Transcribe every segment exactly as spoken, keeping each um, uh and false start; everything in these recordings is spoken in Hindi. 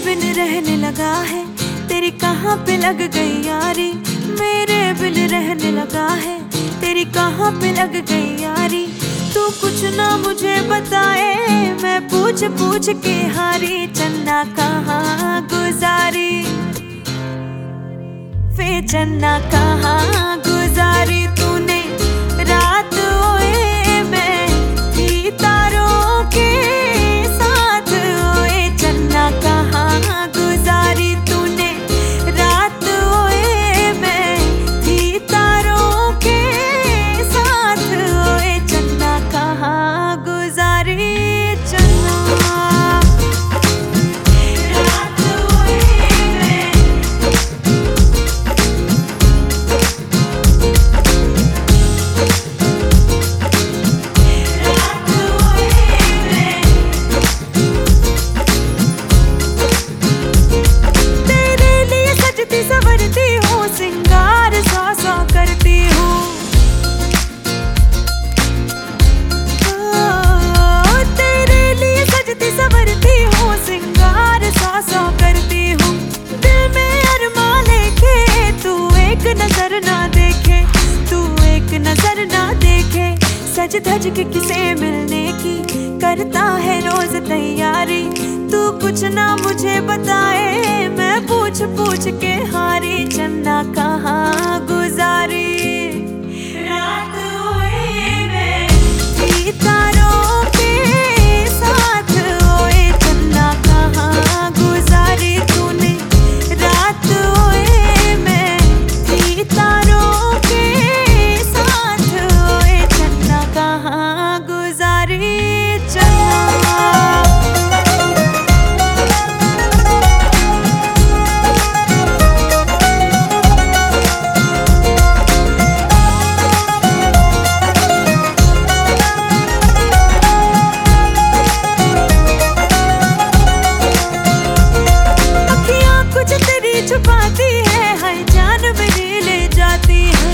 बिन रहने लगा है, तेरी कहाँ पे लग गई यारी। मेरे बिन रहने लगा है, तेरी कहाँ पे लग गई यारी। तू कुछ ना मुझे बताए, मैं पूछ पूछ के हारी। चन्ना कहाँ गुजारी, वे चन्ना कहाँ गुजारी तूने रात। ओए मैं थी तारों के साथ, ओए चन्ना कहाँ गुजारी तूने रात। ओए मैं थी तारों के साथ, ओए चन्ना कहाँ गुजारी। चन्ना सवरती हूँ, सिंगार सौ सौ करती हूँ। तेरे लिए सजती सवरती हूँ, सिंगार सौ सौ करती हूँ। दिल में अरमा लेके तू एक नजर ना देखे, तू एक नजर ना देखे। सज धज के किसे मिलने की करता है रोज तैयारी। तू कुछ ना मुझे बताए, मैं पूछ पूछ के हारी। चन्ना कहाँ गुजारी रात। ओए मैं थी तारों के साथ, ओए चन्ना कहाँ गुजारी तूने रात। ओए मैं थी तारों के साथ, ओए चन्ना कहाँ गुजारी। चन्ना छुपाती है, हर जान मेरी ले जाती है।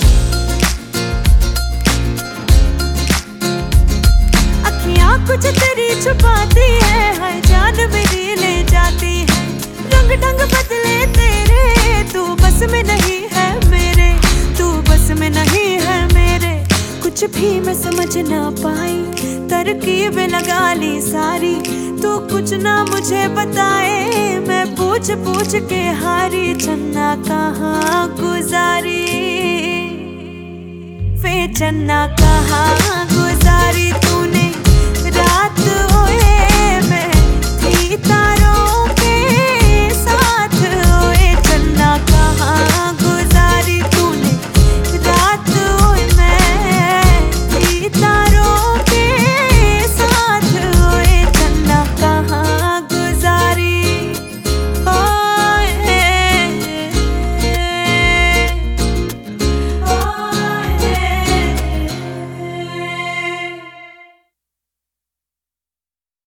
अखियाँ कुछ तेरी छुपाती है, हर जान मेरी ले जाती है। रंग ढंग बदले तेरे, तू बस में नहीं है मेरे, तू बस में नहीं है मेरे। कुछ भी मैं समझ ना पाई, तरकीब लगा ली सारी। तू कुछ ना मुझे बताए, मैं पूछ पूछ के हारी। चन्ना कहाँ गुजारी, वे चन्ना कहाँ गुजारी तूने रात। ओए